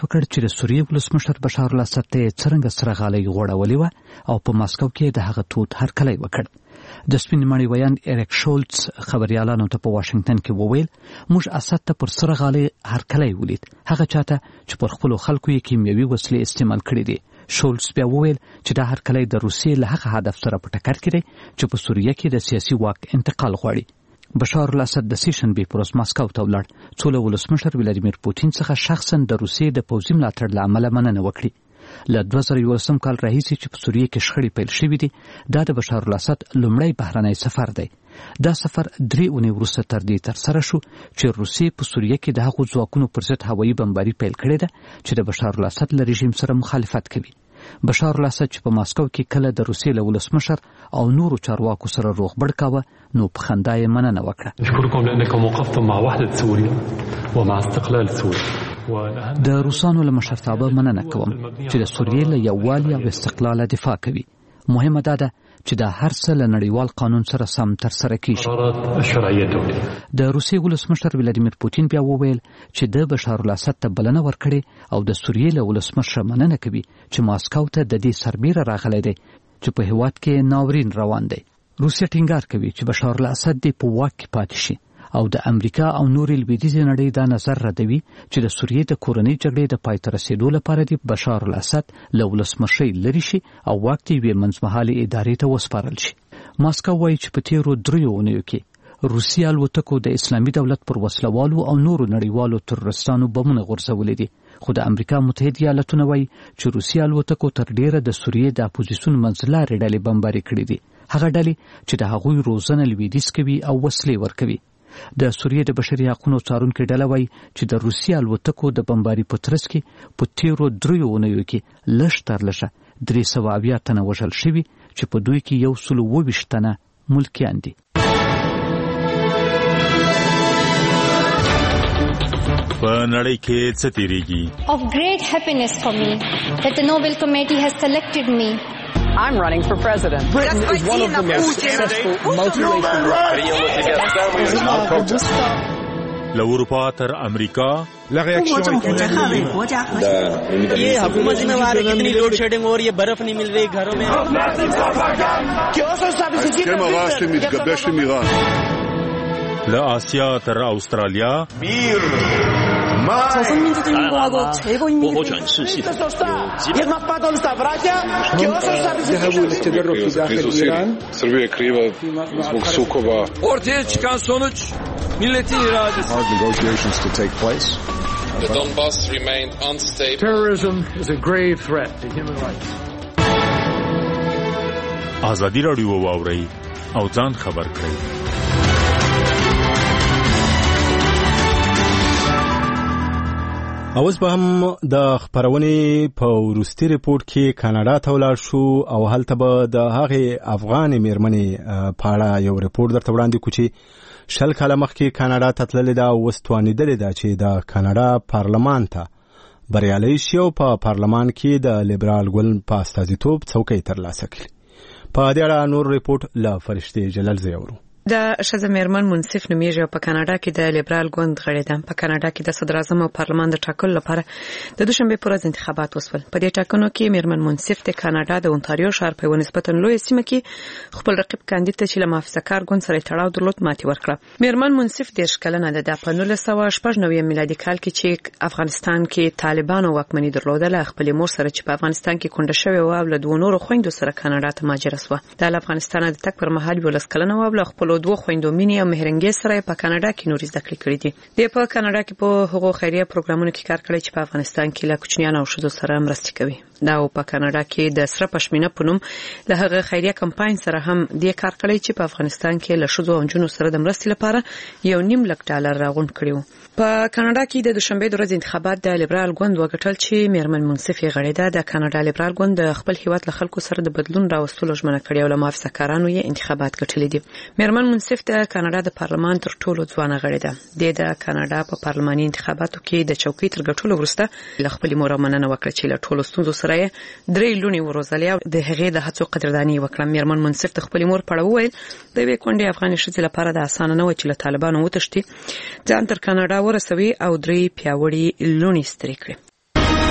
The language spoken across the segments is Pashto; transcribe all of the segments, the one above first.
وکړ چې د سوریې ولسمشر بشار الاسد ته څرنګه سره غالۍ غوړولې وه او په ماسکو کې د هغه تود هرکلی وکړ. د سپین مړی ویان ایریک شولټس خبريالانو ته په واشنگټن کې وویل موږ اسد ته پر سره غالۍ هرکلی ولید، هغه چاته چې پر خپل خلکو یې کیمیاوي وسلې استعمال کړې دي. شولټس بیا وویل چې دا هرکلی د روسیې له هغه هدف سره په ټکر کې دی چې په سوریه کې د سیاسي واک انتقال غواړي. بشار الاسد د سیشنبې پر ورځ ماسکو ته ولاړ، څو له ولسمشر ولادیمیر پوتین څخه شخصا د روسیې د پوځي ملاتړ له امله مننه وکړي. له 2011 کال راهیسې چې په سوریه کې شخړې پیل شوې دي، دا د بشار الاسد لومړی بهرنی سفر دی. دا سفر 3 اونۍ وروسته تر دې ترسره شو چې روسیې په سوریه کې د هغو ځواکونو پر ضد هوایي بمباري پیل کړې ده چې د بشار الاسد له رژیم سره مخالفت کوي. بشار الاسد چې په ماسکو کې کله د روسیې له ولسمشر او نورو چارواکو سره روغبړ کاوه، نو په خندا یې مننه وکړه. د روسانو له مشرتابه مننه کوم چې د سوریې له یووالي او استقلال دفاع کوي. مهمه ده چې دا هر څه له نړیوال قانون سره سم ترسره کیږي. د روسیې ولسمشر ولادیمیر پوتین بیا وویل چې د بشار الاسد ته بلنه ورکړي او د سوریې له ولسمشر مننه کوي چې ماسکو ته د دې سربیره راغلی دی چې په هیواد کې ناورین روان دی. روسیه ټینګار کوي چې بشار الاسد دې په واک کې پاتې شي او د امریکا او نورې لویدیځې نړۍ دا نظر ردوي چې د سوریې د کورنۍ جګړې د پای ته رسېدو لپاره د بشار الاسد له ولسمشۍ لرې شي او واک ته یوې منځمهالې ادارې ته وسپارل شي. ماسکو وایي چې په تیرو 3 اونیو کې روسیه الوتکو د اسلامي دولت پر وسلوالو او نورو نړیوالو تروریستانو بمونه غورځولې دي، خو د امریکا متحده ایالاتونه وایي چې روسیه الوتکو تر ډیره د سوریې د اپوزیسیون منځلارې ډلې بمباري کړې دي، هغه ډلې چې د هغوی روزنه لویدیځ کوي او وسلې ورکوي. د سوریې د بشري حقوقو څارونکو ډله وایي چې د روسیې الوتکو د بمباري په ترڅ کې په تیرو 3 اونیو کې لږ تر لږه 370 تنه وژل شوي چې په دوی کې 122 تنه ملکیان دي. په نړۍ کې څه تیریږي؟ Of great happiness for me that the Nobel Committee has selected me. I'm running for president. Britain is one of the most successful multiracial له اروپا تر امریکا ये हुकूमत जिम्मेवार है, कितनी load shedding हो रही है, बर्फ नहीं मिल रही घरों में. له آسیا تر استرالیا 조선민주주의인공화국 최고인민이 Srbija kriva zbog sukoba. Ortaya çıkan sonuç milletin iradesi. Negotiations to take place. The Donbass remained unstable. Terrorism is a grave threat to human rights. ازادي راډیو واوري او ځان خبر کړئ. اوس به هم د خبرونې په وروستي ریپورت کې کاناډا ته ولاړ شو او هلته به د هغې افغانې میرمنې په اړه یو ریپورت درته وړاندې کړو چې 20 کاله مخکې کاناډا ته تللې ده او اوس توانېدلې ده چې د کاناډا پارلمان ته بریالی شي او په پارلمان کې د لیبرال ګوند په استازیتوب څوکۍ ترلاسه کړي. په دې اړه نور ریپورت له فرشتې جلال زیورو. د ښځه میرمن منصف نومیږي او په کاناډا کې د لیبرال ګوند غړې ده. په کاناډا کې د صدر اعظم او پارلمان د ټاکلو لپاره د دوشنبه پر ورځ انتخابات وشول. په دې ټاکنو کې میرمن منصف د کاناډا د اونټاریو ښار په نسبتا لوی سیمه کې خپل رقیب کاندید ته چې له محافظه‌کار ګوند سره تړاو درلود ماتې ورکړه. میرمن منصف 10 کلنه ده. په 1999 میلادي کال کې چې افغانستان کې طالبانو واکمني درلودله، خپل مور سره چې په افغانستان کې کونډه شوې و او له دوه نورو خويندو سره کاناډا ته مهاجره شوه. د افغانستان د تک پر مهال 12 کلنه و او خپل دوه خويندو مینې او مهرنګي سره په کاناډا کې نورې زده کړې کړې دي. د په کاناډا کې په حقوق خیریه پروګرامونو کې کار کړی چې په افغانستان کې له کوچنیانو او ښځو سره مرسته کوي. دا په کاناډا کې د سره پښمینه په نوم له هغه خیریه کمپاین سره هم د کار کړی چې په افغانستان کې له ښځو او جنونو سره د مرستې لپاره $1.5 لک راغونډ کړیو. په کاناډا کې د دوشنبه د ورځې انتخابات د لیبرال ګوند وګټل چې میرمن منصف غړې ده. د کاناډا لیبرال ګوند د خپل هیواد له خلکو سره د بدلون راوستلو ژمنه کړې او له محافظه‌کارانو یې انتخابات ګټلې دي. میرمن منصف د کاناډا د پارلمان تر ټولو ځوانه غړې ده. د کاناډا په پارلماني انتخاباتو کې د چوکۍ تر ګټلو وروسته له خپل مور مننه وکړه چې له ټولو ستونزو سره 3 لونی وروزلې او د هغې د هڅو قدرداني وکړه. میرمن منصف د خپل مور په اړه وویل د یوې کونډې افغاني ښځې لپاره د اسانه نه و چې له طالبانو وتښتي، ځان تر کاناډا ورسوي او 3 پیاوړي لونی سترې کړي.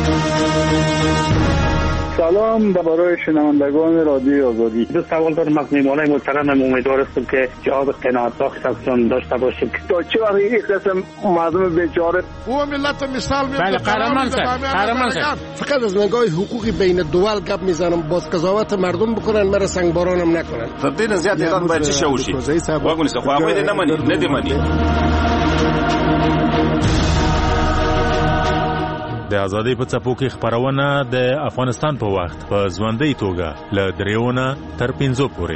سلام برای شنوندگان رادیو آزادی. دو سوال دارم از میهمانای محترمم. امیدوار هستم که جواب قناعت‌بخش ازشون داشته باشیم. تا چه وقت یک قسم مردم بیچاره او ملت مثال میاد. بله قهرمان صاحب فقط از نگاه حقوقی بین دول گپ میزنم. باز قضاوت مردم بکنن، مرا سنگبارانم نکنن. تبدیل زیاد ایران باید چی شوشی؟ واگونی خو هغه دې نه مني نه دی مني. د ازادۍ په څپو کې خبرونه د افغانستان په وخت په ژوندۍ توګه له 3 تر 5 پورې.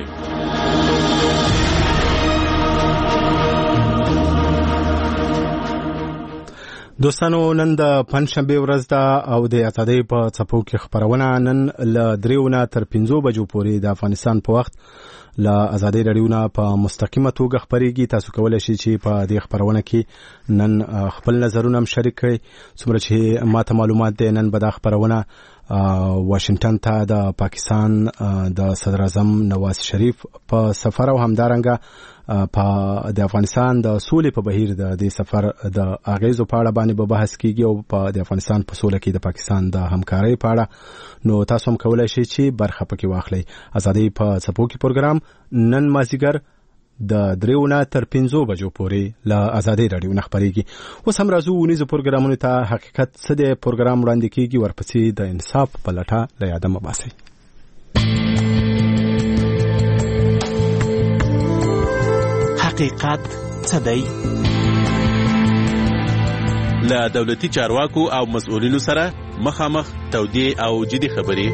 دوستانو نن د پنځشنبه ورځ ده او د ازادۍ په څپو کې خبرونه نن له 3 تر 5 بجو پورې د افغانستان په وخت له ازادۍ رادیو نه په مستقیمه توګه خبرېږي. تاسو کولای شئ چې په دې خبرونه کې نن خپل نظرونه هم شریک کړئ. څومره چې ماته معلومات دي نن به دا خبرونه واشنگټن ته د پاکستان د صدر اعظم نواز شریف په سفر او همدارنګه په د افغانستان د سولې په بهیر د دې سفر د اغیزو په اړه باندې به بحث کیږي او په د افغانستان په سولې کې د پاکستان د همکارۍ په اړه. نو تاسو هم کولای شئ چې برخه پکې واخلئ. ازادۍ په څپو کې پروګرام نن مازیګر د 3 تر 5 بجو پورې له ازادۍ رادیو نه خبرېږي. اوس هم راځو ونیزو پروګرامونو ته. حقیقت څه دی پروګرام وړاندې کیږي، ورپسې د انصاف په لټه له یاده مه باسئ. حقیقت څه دی؟ له دولتي چارواکو او مسؤلینو سره مخامخ تودې او جدي خبرې.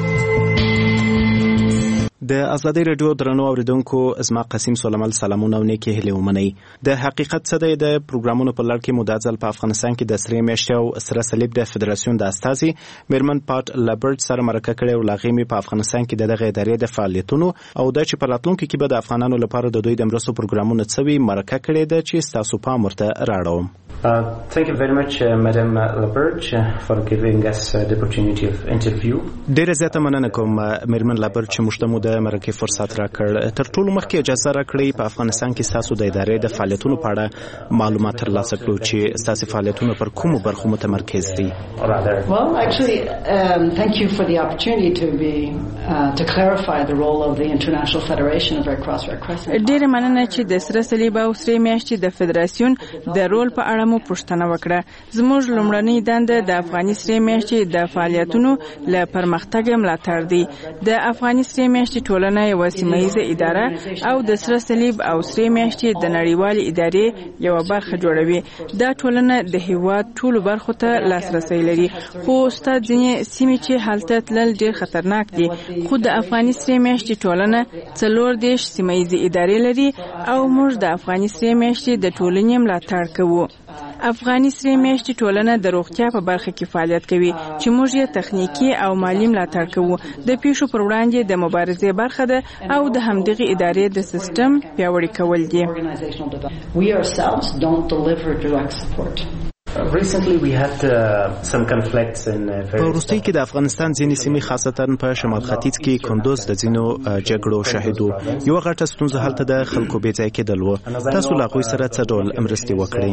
د ازادۍ رادیو درنو اوریدونکو، زما قسیم سلیمان سلامونه او نیکی هیلې ومنئ. د حقیقت څه دی د پروګرامونو په لړ کې مو دا ځل په افغانستان کې د سرې میاشتې او سره صلیب د فدراسیون د استازي میرمن پات لبرټ سره مرکه کړې او لاغې مې په افغانستان کې دغه ادارې د فعالیتونو او د چې په راتلونکي کې به د افغانانو لپاره د دوی د مرستو پروګرامونو څه وي مرکه کړې ده چې تاسو پام ورته راړوم. Thank you very much, Madam Labert, for giving us the opportunity of interview. ډیره زیاته مننه کوم میرمن لابرټ چې موږ ته مو د مرکې فرصت راکړ. تر ټولو مخکې اجازه راکړئ په افغانستان کې تاسو د ادارې د فعالیتونو په اړه معلومات ترلاسه کړو چې تاسو فعالیتونه پر کومو برخو متمرکز دي. Well, actually, thank you for the opportunity to clarify the role of the International Federation of Red Cross Red Crescent. ډیره مننه چې د سره صلیب او سرې میاشتې د فدراسیون د رول په اړه مو پوښتنه وکړه. زموږ لومړنۍ دنده د افغاني سرې میاشتې د فعالیتونو له پرمختګ ملاتړ دی. د افغاني سرې میاشتې ټولنه یوه سیمه ییزه اداره او د سره صلیب او سرې میاشتې د نړیوالې ادارې یوه برخه جوړوي. دا ټولنه د هیواد ټولو برخو ته لاسرسی لري، خو ستا ځینې سیمې چې هلته تلل ډیر خطرناک دي. خو د افغاني سرې میاشتې ټولنه 40 سیمه ییزې ادارې لري او موږ د افغاني سرې میاشتې د ټولنې ملاتړ کوو. افغاني سرې میاشتې ټولنه د روغتیا په برخه کې فعالیت کوي چې موږ یې تخنیکی او مالی ملاتړ کوو. د پیښو پر وړاندې د مبارزې برخه ده او د همدغه ادارې د سیستم پیاوړی کول دي. We ourselves don't deliver direct support. Recently we had some conflicts in په وروستۍ کې د افغانستان ځینې سیمې خاصتا په شمال ختیځ کې کندوز د ځینو جګړو شاهدو. یو غټه ستونزه هلته د خلکو بې ځای کېدل و. تاسو له هغوی سره څه ډول مرستې وکړئ؟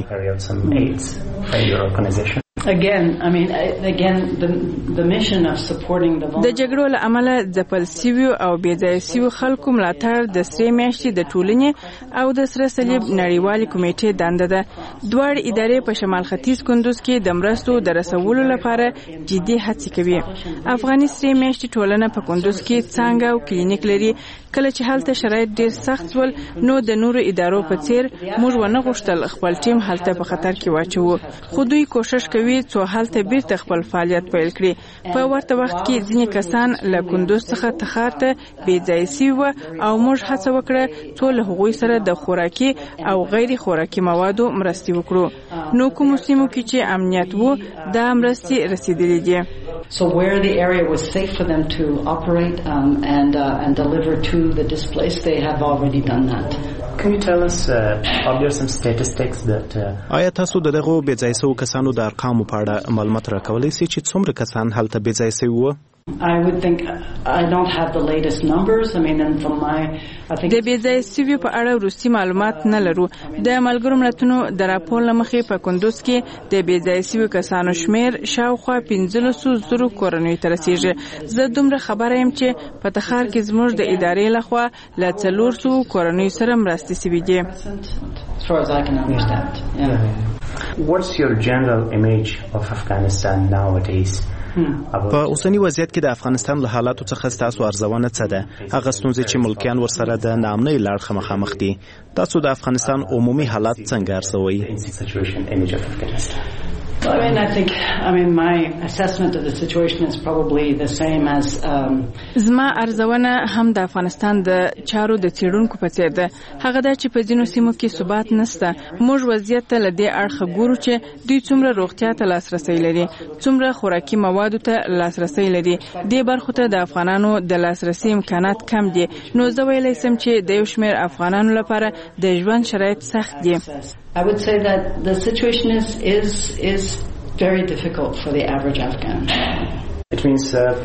د جګړو له امله ځپل سویو او بې ځایه سویو خلکو ملاتړ د سرې میاشتې د ټولنې او د سره صلیب نړیوالې کمیټې دنده ده. دواړه ادارې په شمال ختیځ کندوز کې د مرستو د رسولو لپاره جدي هڅې کوي. افغاني سرې میاشتې ټولنه په کندوز کې څانګه او کلینیک لري. کله چې هلته شرایط ډیر سخت ول نو د نورو ادارو په څیر موږ ونه غوښتل خپل ټیم هلته په خطر کې واچوو، خو دوی کوشش کوي څو هلته بیرته خپل فعالیت پیل کړي. په ورته وخت کې ځینې کسان له کندوز څخه تخار ته بې ځایه سوي او موږ هڅه وکړه څو له هغوی سره د خوراکي او غیر خوراکي موادو مرستې وکړو. نو کومو سیمو کې چې امنیت وو دا مرستې رسیدلې دي. So where the area was safe for them to operate and deliver to the displaced, they have already done that. Can you tell us are there some statistics that آیا تاسو دغه بې ځای سوي کسانو د ارقامو په اړه معلومات راکولی شئ چې څومره کسان هلته بې ځای سوي وو؟ I would think I don't have the latest numbers. I mean, and from my, I think. د بېځای سویو په اړه وروستي معلومات نه لرو. د ملګرو ملتونو د راپور له مخې په کندوز کې د بېځای سویو کسانو شمیر شاوخوا 15,000 کورنیو ته رسیږي. زه دومره خبره یم چې په تخار کې زموږ د ادارې لخوا له 400 کورنیو سره مرستې شوې دي. As far as I can understand. Yeah. What's your general image of Afghanistan nowadays? په اوسنی وضعیت کې د افغانستان له حالاتو څخه تاسو ارزونه څه ده؟ هغه ستونزې چې ملکیان ورسره د ناامنۍ له اړخه مخامخ دي. تاسو د افغانستان عمومي حالات څنګه ارزوئ؟ My assessment of the situation is probably the same as زما ارزونه هم د افغانستان د چارو د څېړونکو په څېر ده. هغه دا چې په ځینو سیمو کې ثبات نشته. موږ وضعیت ته له دې اړخه ګورو چې دوی څومره روغتیا ته لاسرسی لري، څومره خوراکي موادو ته لاسرسی لري. دې برخو ته د افغانانو د لاسرسي امکانات کم دي. نو زه ویلی سم چې د یو شمېر افغانانو لپاره د ژوند شرایط سخت دي. I would say that the situation is very difficult for the average Afghan. It means that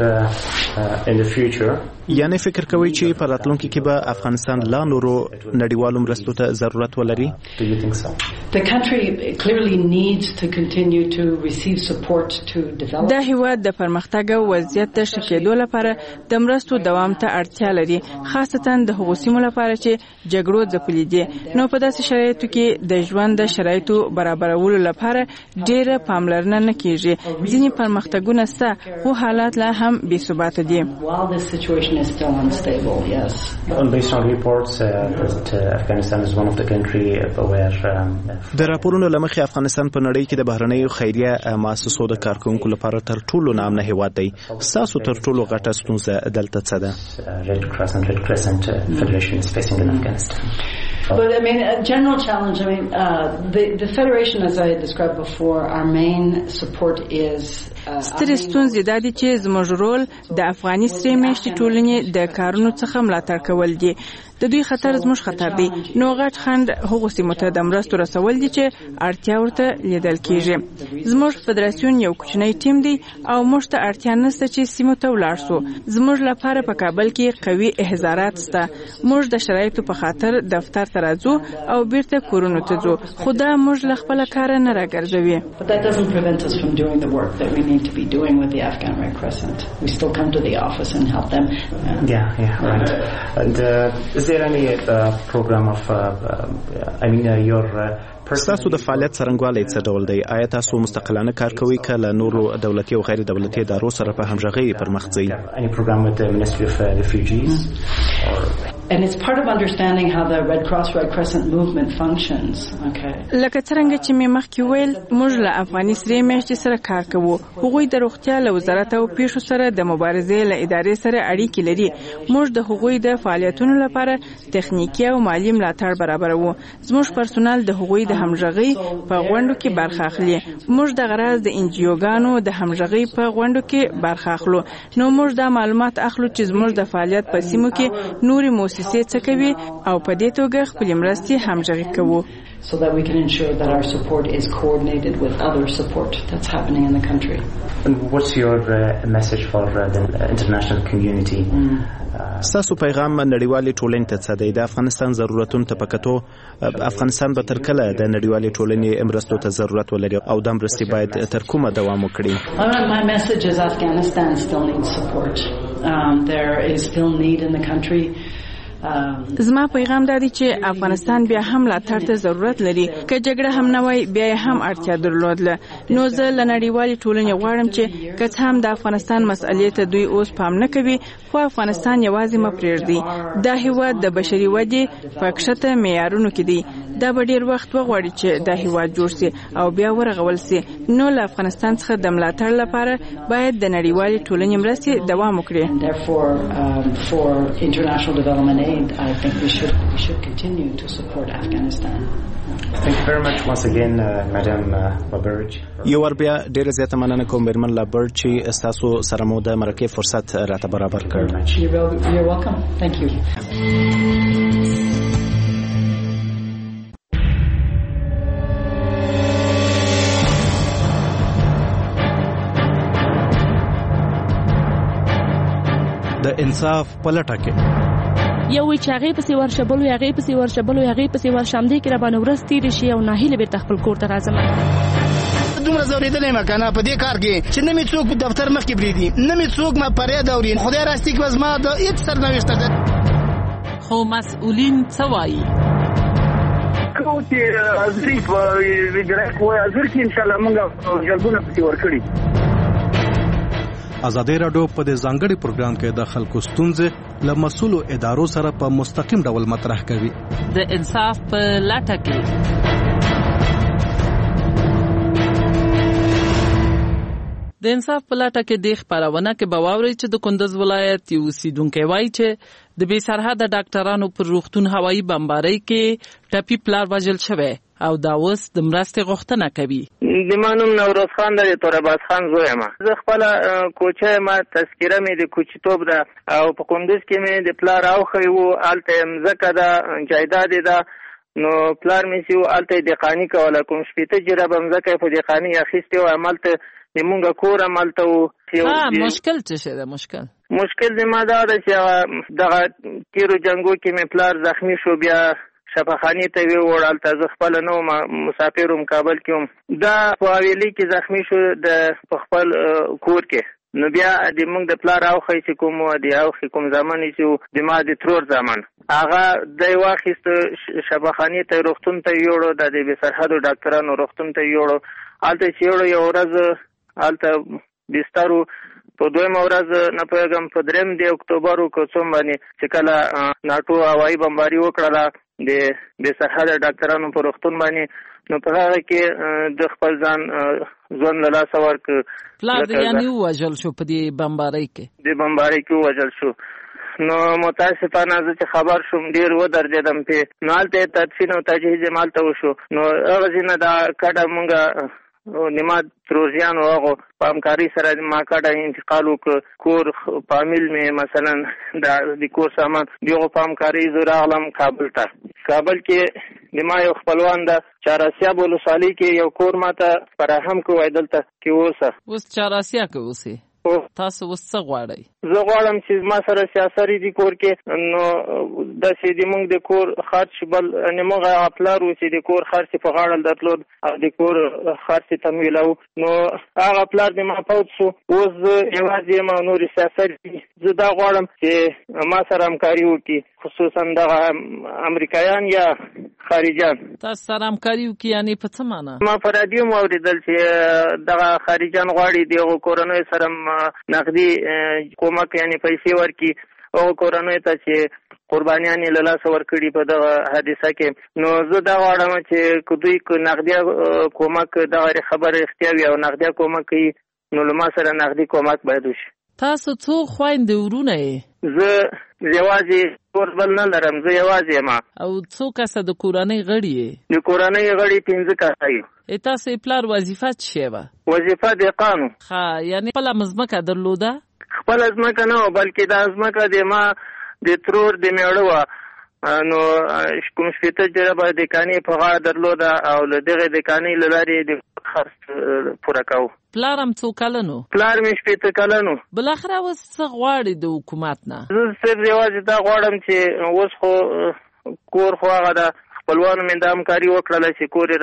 in the future یعنی فکر کوي چې په راتلونکي کې به افغانستان لا نورو نړیوالو مرستو ته ضرورت ولري؟ Do you think so? The country clearly needs to continue to receive support to develop. دا هیواد د پرمختګ او وضعیت د ښه کېدو لپاره د مرستو دوام ته اړتیا لري، خاصتا د هغو سیمو لپاره چې جګړو ځپلي دي. نو په داسې شرایطو کې د ژوند د شرایطو برابرولو لپاره ډېره پاملرنه نه کېږي. ځینې پرمختګونه شته، خو حالات لا هم بې ثباته دي. While this situation is still unstable, yes. Based on reports that Afghanistan is one of the country where د راپورونو له مخې افغانستان په نړۍ کې د بهرنیو خیریه مؤسسو د کارکونکو لپاره تر ټولو نامنه هیواد دی. ستاسو تر ټولو غټه ستونزه دلته څه ده؟ Red Crescent Federation is facing in Afghanistan. But I mean, a general challenge. I mean, the federation, as I described before, our main support is. سترې ستونزې دا دي چې زموږ رول د افغاني سرې میاشتې ټولنې د کارونو څخه ملاتړ کول دي. د دوی خطر زموږ خطر دی. نو غټ خنډ هغو سیمو ته د مرستو رسول دي چې اړتیا ورته لیدل کېږي. زموږ فدراسیون یو کوچنی ټیم دی او موږ ته اړتیا نشته چې سیمو ته ولاړ شو. زموږ لپاره په کابل کې قوي احضارات شته. موږ د شرایطو په خاطر دفتر ته راځو او بیرته کورونو ته ځو، خو دا موږ له خپله کاره نه راګرځوي. But that doesn't prevent us from doing the work that we need to be doing with the Afghan Red Crescent. We still come to the office and help them. Right. And is there any program of your ستاسو د فعالیت څرنګوالی څه ډول دی؟ آیا تاسو مستقلانه کار کوئ که له نورو دولتي او غیر دولتي ادارو سره په همغږۍ پر مخ ځئ؟ Any program with the Ministry of Refugees? And it's part of understanding how the Red Crescent movement functions. Okay. لکه څرنګه چې مې مخکې ویل، موږ له افغاني سرې میاشتې سره کار کوو. هغوی د روغتیا له وزارت او پیښو سره د مبارزې له ادارې سره اړیکې لري. موږ د هغوی د فعالیتونو لپاره تخنیکي او مالي ملاتړ برابروو. زموږ پرسونل د هغوی د همغږۍ په غونډو کې برخه اخلي. موږ د غرض د انجیوګانو د همغږۍ په غونډو کې برخه اخلو. نو موږ دا معلومات اخلو چې زموږ د فعالیت په سیمو کې نورې مؤسسې څه کوي او په دې توګه خپلې مرستې همغږي کوو. So that we can ensure that our support is coordinated with other support that's happening in the country. And what's your message for the international community? ستاسو پیغام نړیوالې ټولنې ته څه دی؟ د افغانستان ضرورتونو ته په کتو افغانستان به تر کله د نړیوالې ټولنې مرستو ته ضرورت ولري او دا مرستې باید تر کومه دوام وکړي؟ My message is Afghanistan still needs support. There is still need in the country. زما پیغام دا دی چې افغانستان بیا هم ملاتړ ته ضرورت لري. که جګړه هم نه وای بیا هم اړتیا درلودله. نو زه له نړیوالې ټولنې غواړم چې که څه هم د افغانستان مسئلې ته دوی اوس پام نه کوي، خو افغانستان یوازې مه پرېږدي. دا هیواد د بشري ودې په کښته معیارونو کې دی. دا به ډېر وخت وغواړي چې دا هیواد جوړ سي او بیا ورغول سي. نو له افغانستان څخه د ملاتړ لپاره باید د نړیوالې ټولنې مرستې دوام وکړي. I think we should continue to support Afghanistan. Thank you very much once again, Madam Laberge. یو ور بیا ډیره زیاته مننه کوم میرمن لابرج چې تاسو سره مو د مرکې فرصت راته برابر کړ. You're welcome. Thank you. انصاف پلټه کې یو چې هغه پسې ورشبل وي هغه پسې ورشبل وي هغه پسې ورشمدي کې را باندې ورس تیر شي او ناهیله به خپل کور ته راځم دومره زوریدلې ما کنه په دې کار کې چې نه می څوک په دفتر مخ کې بریدي نه می څوک ما پرې دا ورین خدای راستی کې وزما د هیڅ سرنوشت ده خو مسؤلین څه وایي کوم چې ازري په ویډرک وای ازر کې ان شاء الله موږ جلبونه پسې ورکړي ازادي راډیو په دې ځانګړي پروګرام کې د خلکو ستونزې له مسؤلو ادارو سره په مستقیم ډول مطرح کوي د انصاف په لټه کې د انصاف په لټه کې د خبرونه کې باوري چې د کندز ولایت یو سیدونکو وایي چې د بې سرحده ډاکټرانو پر روغتون هوایي بمبارۍ کې ټپي پلار وژل شوی او دا اوس د مرستې غوښتنه کوي د مانوم نوروز خان د تورباز خان زوی ما زه خپل کوچه ما تذکره مې د کوچیتوب ده او په کندز کې مې د پلار او خو الته مزکه ده جایداد ده نو پلار مې سیو الته د قانی کوله کوم شپته جره بمزکه په د قانی اخیسته او عملته نیمونګه کور عملته او مشکل څه شه ده مشکل د ما دا ده چې دغه تیرو جنگو کې مې پلار زخمی شو بیا شفاخانی ته وی وړل ته خپل نو مسافر کابل کې دا په ویلي کې زخمی شو د خپل کور کې نو بیا د موږ د پلار او خې چې کوم دی او کوم ځمان چې د ما د ترور ځمان هغه د واخیست شفاخانی ته روغتون ته یوړو د دې سرحدو ډاکټرانو روغتون ته یوړو الته چې یو ورځ الته بسترو په دویمه ورځ نه پېږم په 3 د اکتوبر کوڅوم باندې چې کله ناټو هوایي بمباري وکړه د بې سرحده ډاکټرانو په روغتون باندې نو په هغه کې د خپل ځان ځون له لاسه ورک پلار دې یعنی وژل شو په دې بمبارۍ کې د بمبارۍ کې وژل شو نو متاسفانه زه چې خبر شوم ډیر ودرېدم په نو هلته تدفین او تجهیز مالته وشو نو هغه ځینه دا کډه مونږه نماد تروزیانو هغه په همکاري سره ما کډه انتقال وکړ کور فامیل مې مثلا د کور سامان دیغه په همکاري زه راغلم کابل کې د ما یو خپلوان ده چاراسیا بولوسالي کې یو کور ماته فراهم کوي دلته کې اوس چاراسیا کې اوسې تاسو اوس څه غواړئ زه غواړم چې ما سره سیاسري دي کور کې نو د سې د موږ د کور خرچ بل نموږه خپلار و چې د کور خرچ په غاړه درلود او د کور خرچ تمویلو نو هغه خپلار د ما پوت شو اوس یوازې ما نور سیاسري زه دا غواړم چې ما سره همکاري وکړي خصوصا د امریکایان یا خارجان تاسو سره همکاري وکړي یعنی په څه معنی ما په رادیو اوریدل چې دغه خارجان غواړي دغه کورنۍ سره نقدي کومک یعنی پیسې ورکړي او کورنۍ ته چې قربانیان له لاسه ورکړي په دغه حادثه کې نو زه دا غواړم چې دوی نقدي کومک دغه خبره اختیاري او نقدي کومک نو لما سره نقدي کومک باید وشي تاسو څو خويندې ورونه یې زه یوازې کوربل نه لرم زه یوازې ما او څو کسه د کورنۍ غړي یې د کورنۍ غړي 15 کسه یې تاسو پلار وظیفه څه و وظیفه د قانون یعنی خپل مزمکه درلوده خپل ازمکه نه بلکې د ازمکه د ما د ترور د میړو نو کوم شپته جره د کانی په غاړه درلوده او له دغه د کانی لارې د خرڅ پوره کاو پلارم څو کلنو پلار مې شپته کلنو بل اخره وس څه غواړي د حکومت نه زه صرف یوازې دا غواړم چې اوس خو کور خو هغه د خپلوانو مې د همکاري وکړله چې کور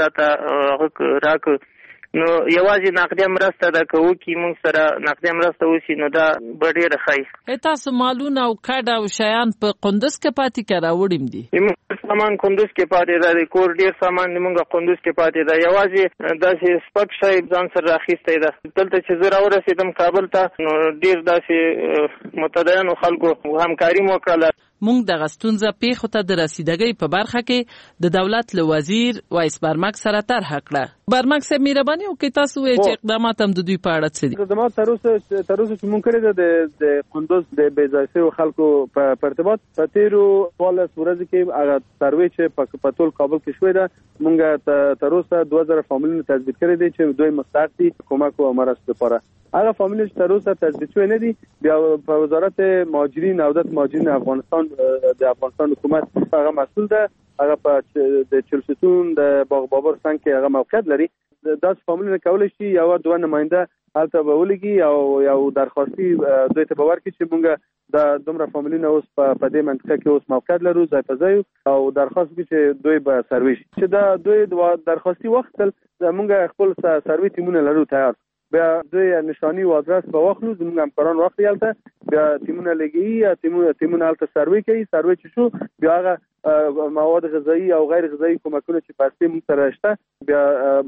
راته راک نو یوازې نقدي مرسته ده که وکړي موږ سره نقدي مرسته وشي نو دا به ډېره ښه تاسو مالونه او کډه او شیان په قندوز کې پاتې که راوړیم دي موږ سامان قندوز کې پاتې ده د کور ډېر سامان موږ قندوز کې پاتې ده یوازې داسې سپک شی ځان سره راخیستی ده دلته چې زه راورسېدم کابل ته نو ډېر داسې متدینو خلکو همکاري مو وکړله مونږ د غستونزه پیښو ته د رسیدګۍ په برخه کې د دولت له وزیر وایس برمک سره طرح کړه برمک صاحب مهرباني وکړئ تاسو وایئ چې اقدامات هم د دوی په اړه څه دي اقدامات تر اوسه چې مونږ کړي ده د قندوز د بې ځای شویو خلکو په ارتباط په تېرو 14 ورځو کې هغه سروې چې په ټول کابل کې شوې ده مونږ تر اوسه 2000 فامیلونه تثبیت کړي دي چې دوی مستحق دي کومک او مرستې لپاره هغه فامیل چې تر اوسه تثبیت شوی نه دي بیا په وزارت مهاجرین او عودت مهاجرین افغانستان د افغانستان حکومت هغه مسؤل ده هغه په د چلستون د باغ بابر څنګ کې هغه موقعیت لري داس فامیل کولای شي یو دوه نماینده هلته به ولګي او یو درخواستي دوی ته به ورکړي چې مونږ د دومره فامیلونه اوس په دې منطقه کې اوس موقعیت لرو ځای په ځای او درخواست وکړي چې دوی به سروي شي چې دا دوی درخواستي وخت مونږ خپل سروي ټیمونه لرو تیار بیا دوی نشانی او ادرس به واخلو زموږ همکاران واخلي هلته بیا ټیمونه لګي ټیمونه هلته سروي کوي سروي چې شو بیا هغه مواد غذایی او غیر غذایی کومکونه چې پاتې مونږ سره شته بیا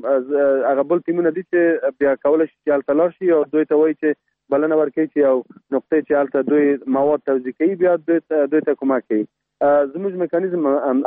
هغه بل ټیمونه دي چې بیا کولای شي چې هلته لاړ شي او دوی ته وایي چې بلنه ورکوي چې یو نقطه چې هلته دوی مواد توزیع کوي بیا دوی ته کومک کوي زموږ میکانیزم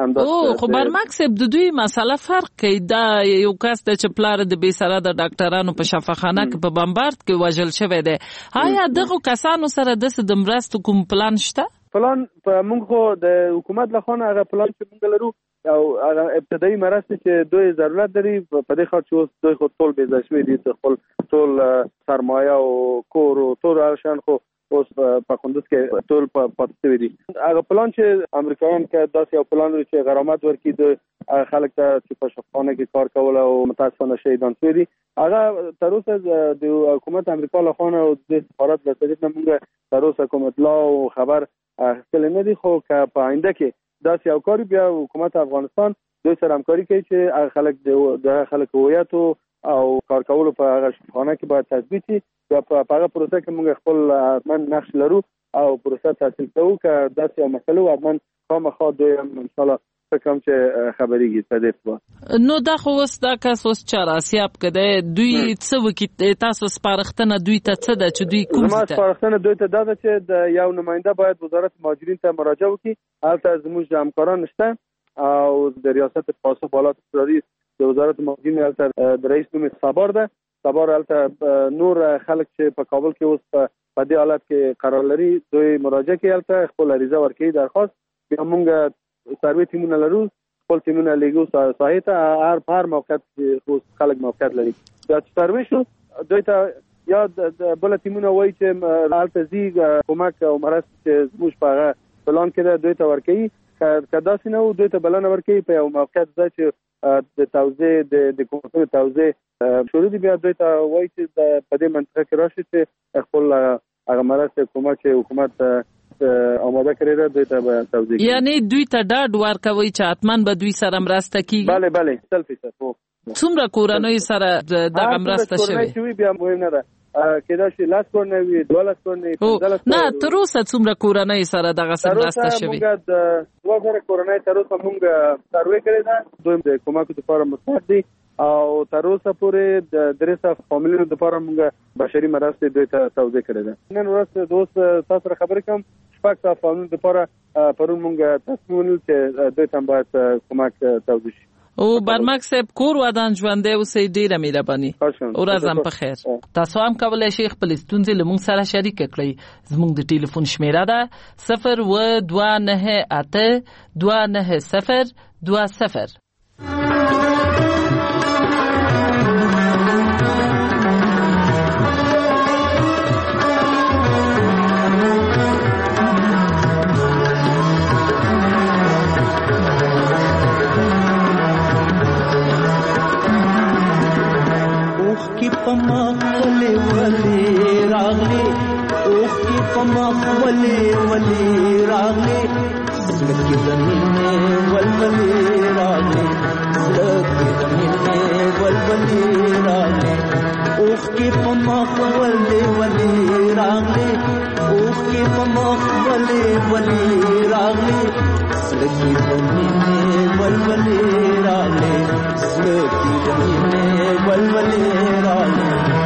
او خو برمکس د دوی مسله فرق کوي دا یو کس چې پلار د بې سره د ډاکټرانو په شفاخانه کې په بمبارد کې وژل شوی دی آیا دغه کسانو سره د مرستو کوم پلان شته؟ پلان په موږ خو د حکومت له خوا هغه پلان چې موږ لرو او هغه ابتدایي مرستې چې دوی ضرورت لري په دې خاطر چې اوس دوی خو ټول بې ځای شوي دي خپل ټول سرمایه او کور او ټول هر شیان خو اوس په کندوز کې ټول پاتې شوي دي هغه پلان چې امریکایان کې داسې یو پلان لري چې غرامت ورکړي د خلک ته چې په شفاخانه کې کار کول او متاسفانه شهیدان شوي دي هغه تر اوسه د حکومت امریکا له خوا او د سفارت له طرف نه موږ تر اوسه کوم اطلاع او خبر اخیستل نه دي خو که په آینده کې داسې یو کار بیا حکومت افغانستان دوی سره همکاري کوي چې هغه خلک د خلک هویت او کار کولو په هغه شفاخانه کې باید تثبیت شي یا په هغه پروسه کې موږ خپل حتما نقش لرو او پروسه تحصیل کوو که داسې یو مسله و حتما خامخا دوی هم انشاءالله کوم چې خبرېږي په دې په نو دا خو اوس دا کس اوس چاراسیاب کده دوی څه وکړي تاسو سپارښتنه دوی ته څه ده چې دوی کوم څه سپارښتنه دوی ته دا ده چې د یو نماینده باید وزارت مهاجرین ته مراجعه وکړي هلته زموږ همکاران شته او د ریاست پاسخ بالات اضطراري د وزارت مهاجرین هلته د رئیس نوم صبار ده صبار هلته نور خلک چې په کابل کې اوس په دې حالت کې قرار لري دوی مراجعه کوي هلته خپل عریضه ورکوي درخواست بیا موږ سروي ټیمونه لرو خپل ټیمونه لګو ساحې ته هر موقعیت چې خلک موقعیت لري دا چې سروي شو دوی ته یا بل ټیمونه وایي چې هلته ځي کومک او مرسته چې زموږ په هغه پلان کې ده دوی ته ورکوي که داسې نه و دوی ته بلنه ورکوي په یو موقعیت ځای چې د توزیع د کومکونو توزیع شروع دي بیا دوی ته وایي چې په دې منطقه کې راشي چې خپل هغه مرسته کومک چې حکومت آماده کړی ده دوی ته به توزیع کوي یعنی دوی ته ډاډ ورکوي چې حتما به دوی سره مرسته کیږي بله 100% څومره کورنۍ سره دغه مرسته شوی بیا مهم نه ده کېدای شي 10 کورنۍ وي 12 کورنۍ نه تر اوسه څومره کورنۍ سره دغه مرسته شوی موږ د 2000 کورنۍ تر اوسه موږ سروي کړی ده دوی د کومک لپاره مستعد دي او تر اوسه پورې د 300 فامیلونو لپاره موږ بشري مرستې دوی ته توزیع کړې ده نن ورځ دوست تاسو سره خبرې کوم شپږ فامیلونو لپاره پرون موږ تصمیم ونیول چې دوی ته باید کومک توزیع شي او برمک صاحب کور ودان ژوندې اوسې ډیره مهرباني ورځم په خیر تاسو هم کولای شئ خپل ستونزې له موږ سره شریک کړئ زموږ د ټلیفون شمیره ده 02982902020 پمخ ولی ولی راغلی اوخ کی پمخ ولی ولی راغلی زلکی زمینه ولولی راغلی زلکی زمینه ولولی راغلی اوخ کی پمخ ولی ولی راغلی اوخ کی پمخ ولی ولی راغلی زلکی زمینه ولولی راغلی زلکی زمینه ولولی راغلی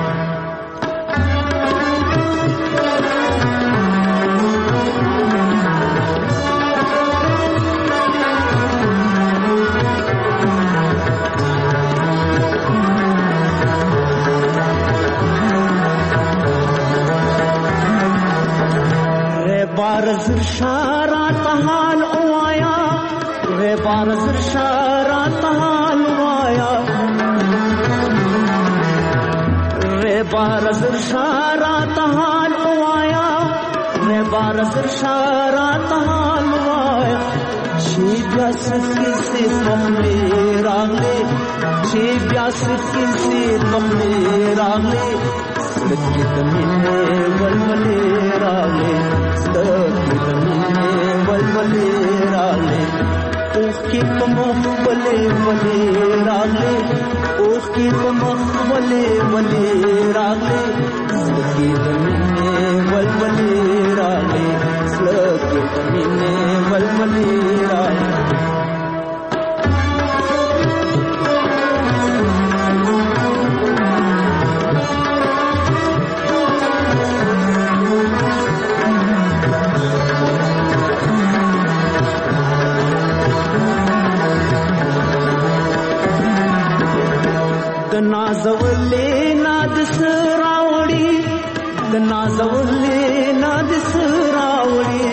بارزر شارات حال اوایا رے بارزر شارات حال اوایا رے بارزر شارات حال اوایا رے بارزر شارات حال اوایا چی بیاس کسی تملی راغلی چی بیاس کسی تملی راغلی اوخ کې په مخ ولې ولې راغلې اوخ کې په مخ ولې ولې راغلې سلګي د مینې ولولې راغلې سلګي د مینې ولولې راغلې د نازولې ناد سراوړي د نازولې ناد سراوړي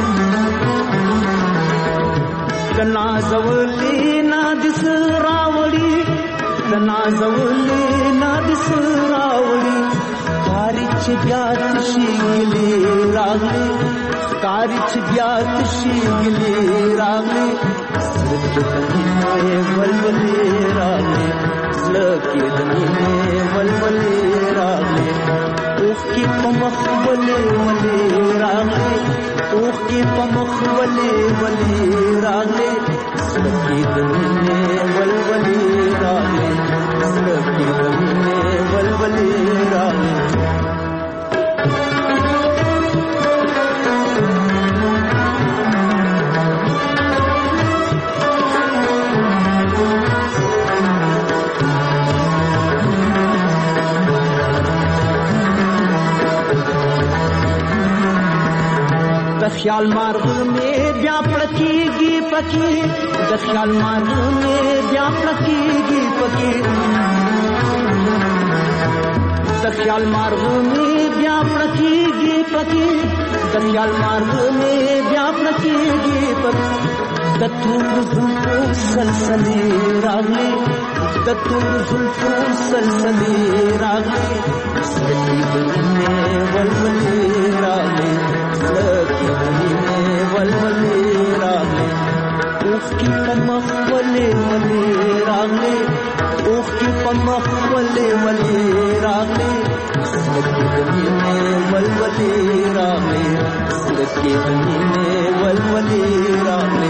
د نازولې ناد سراوړي د نازولې ناد سراوړي کاری چې بیا تشي ګلې راغلي کاری چې بیا تشي ګلې راغلي سرته دې ولولې راغلي لکه د مینې ولولې راغلې اوخ کې په مخ ولې ولې راغلې اوخ کې په مخ ولې ولې راغلې لکه د مینې ولولې راغلې لکه د مینې ولولې راغلې د خیال مارغ مې بیا پړکیږي پکې د خیال مارغ مې بیا پړکیږي پکې د خیال مارغ مې بیا پړکیږي پکې د خیال مارغ مې بیا پړکیږي پکې د تور زلفو سلسلې راغلي د تور زلفو سلسلې راغلي سړي د مینې ولولې راغلي سړي د مینې ولولې راغلي اوخ کې په مخ ولې ولې راغلي اوخ کې په مخ ولې ولې راغلي سړي د مینې ولولې راغلي سړي د مینې ولولې راغلي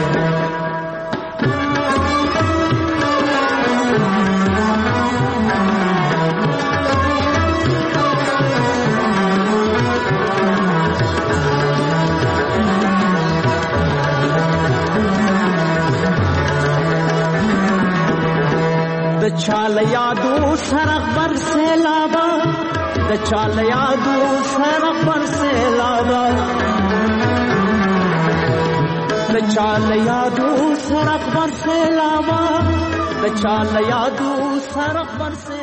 د چال یادو سرغ بر سیلابا د چال یادو سرغ بر سیلابا د چال یادو سرغ بر سیلابا د چال یادو سرغ بر سیلابا